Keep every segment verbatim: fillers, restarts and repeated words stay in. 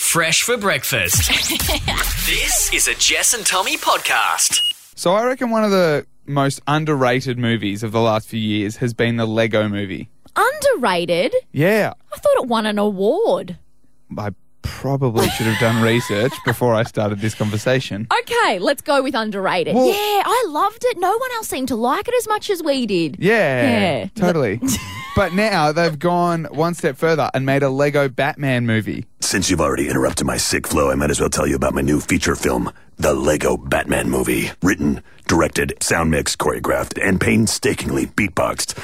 fresh for breakfast. This is a Jess and Tommy podcast. So I reckon one of the most underrated movies of the last few years has been the Lego Movie. Underrated? Yeah. I thought it won an award. I probably should have done research before I started this conversation. Okay, let's go with underrated. Well- yeah, I loved it. No one else seemed to like it as much as we did. Yeah, Yeah. totally. But now they've gone one step further and made a Lego Batman movie. Since you've already interrupted my sick flow, I might as well tell you about my new feature film, The Lego Batman Movie. Written, directed, sound mixed, choreographed, and painstakingly beatboxed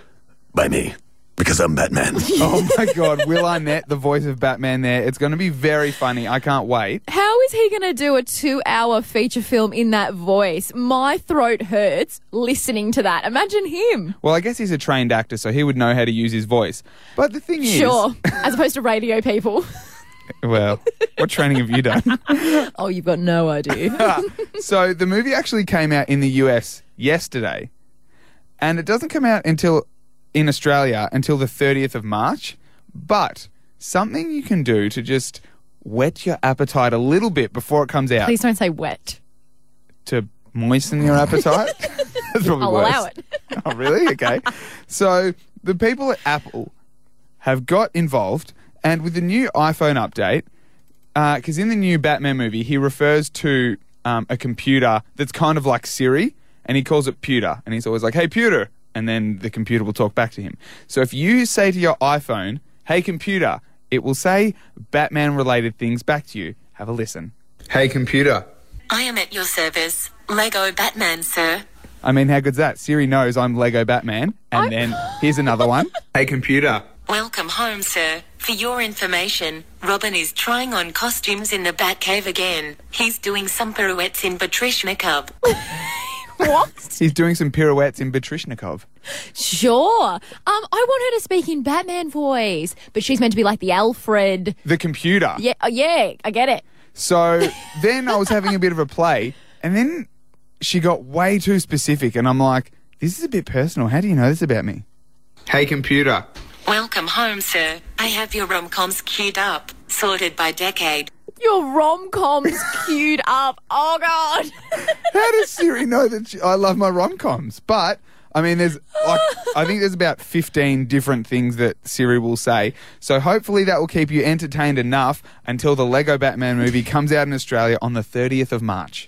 by me. Because I'm Batman. Oh my God, Will Arnett, the voice of Batman there. It's going to be very funny. I can't wait. How is he going to do a two-hour feature film in that voice? My throat hurts listening to that. Imagine him. Well, I guess he's a trained actor, so he would know how to use his voice. But the thing is... Sure, as opposed to radio people. Well, what training have you done? Oh, you've got no idea. So the movie actually came out in the U S yesterday, and it doesn't come out until in Australia until the thirtieth of March. But something you can do to just whet your appetite a little bit before it comes out, Please don't say wet. to moisten your appetite. That's probably I'll worse. allow it. Oh, really? Okay. So the people at Apple have got involved, and with the new iPhone update, because in the new Batman movie, he refers to um, a computer that's kind of like Siri, and he calls it Pewter, and he's always like, "Hey, Pewter," and then the computer will talk back to him. So if you say to your iPhone, "Hey, computer," it will say Batman-related things back to you. Have a listen. Hey, computer. I am at your service. Lego Batman, sir. I mean, how good's that? Siri knows I'm Lego Batman, and then here's another one. Hey, computer. Welcome home, sir. For your information, Robin is trying on costumes in the Batcave again. He's doing some pirouettes in Batrishnikov. What? He's doing some pirouettes in Batrishnikov. Sure. Um, I want her to speak in Batman voice, but she's meant to be like the Alfred. The computer. Yeah, uh, yeah, I get it. So then I was having a bit of a play, and then she got way too specific, and I'm like, this is a bit personal. How do you know this about me? Hey, computer. Welcome home, sir. I have your rom-coms queued up, sorted by decade. Your rom-coms queued up. Oh, God. How does Siri know that she, I love my rom-coms? But, I mean, there's like, I think there's about fifteen different things that Siri will say. So hopefully that will keep you entertained enough until the Lego Batman movie comes out in Australia on the thirtieth of March.